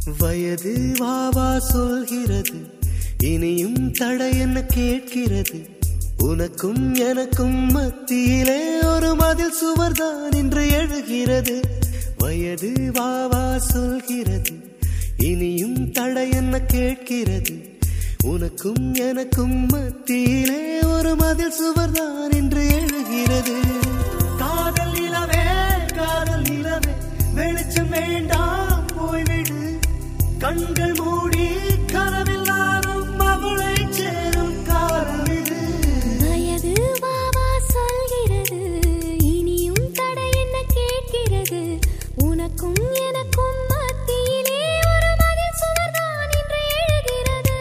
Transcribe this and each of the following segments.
வயது வாவா சொல்கிறது, இனியும் தடை என்ன கேட்கிறது. உனக்கும் எனக்கும் மத்தியிலே ஒரு மதில் சுவர்தான் இன்று எழுகிறது. வயது வாவா சொல்கிறது, இனியும் தடை என்ன கேட்கிறது. உனக்கும் எனக்கும் மத்தியிலே ஒரு மதில் சுவர்தான் இன்று எழுகிறது. காதல் நிலவே காதல் நிலவே, வெளிச்சம் வேண்டாம் போய்விடு. கண்கள் மூடி கனவெல்லாரும் அவளை சேரும் காலம் இது. வயது வாவா சொல்கிறது, இனியும் தடை என்ன கேட்கிறது. உனக்கும் எனக்கும் மத்தியிலே ஒரு மதில் சுவர்தான் இன்று எழுகிறது.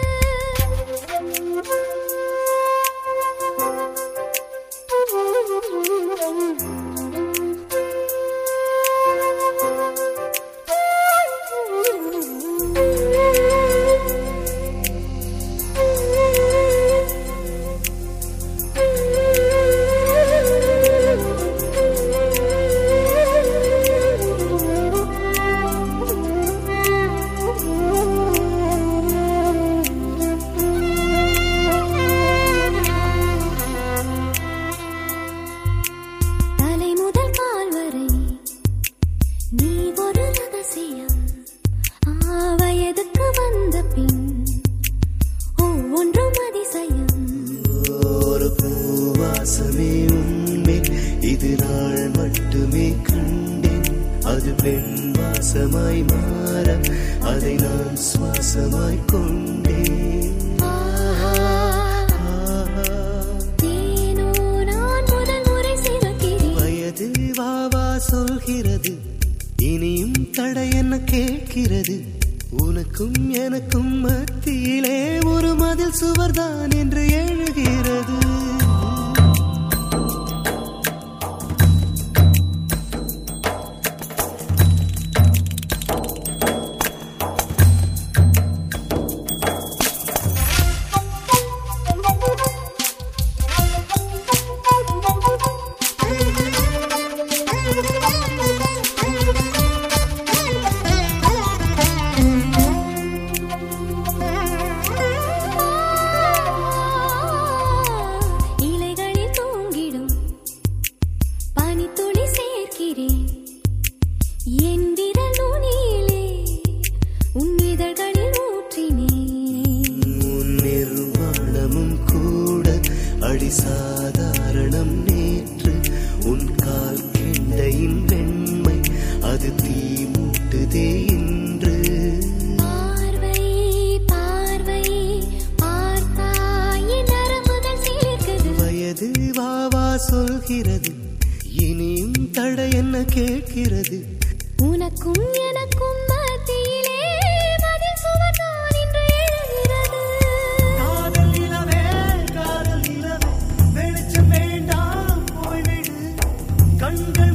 இது நாள் மட்டுமே கண்டேன், அது பெண் வாசமாய் மாற அதை நான் சுவாசமாய் கொண்டேன். வயது வாவா சொல்கிறது, இனியும் தடை என்ன கேட்கிறது. உனக்கும் எனக்கும் மத்தியிலே ஒரு மதில் சுவர்தான் என்று எழுகிறது. சாதாரணம் நேற்று உன் கால் கெண்டையின் வெண்மை அது தீ மூட்டுதே இன்று. பார்வை பார்வை பார்த்தாய் நரம்புகள் சேர்க்குது. வயது வாவா சொல்கிறது, இனியும் தடை என்ன கேட்கிறது. உனக்கும் எனக்கும் மத்தியிலே மதில் சுவர்தான் இன்று எழுகிறது. காதல் நிலவே காதல் நிலவே, வெளிச்சம் வேண்டாம் போய்விடு. கண்கள்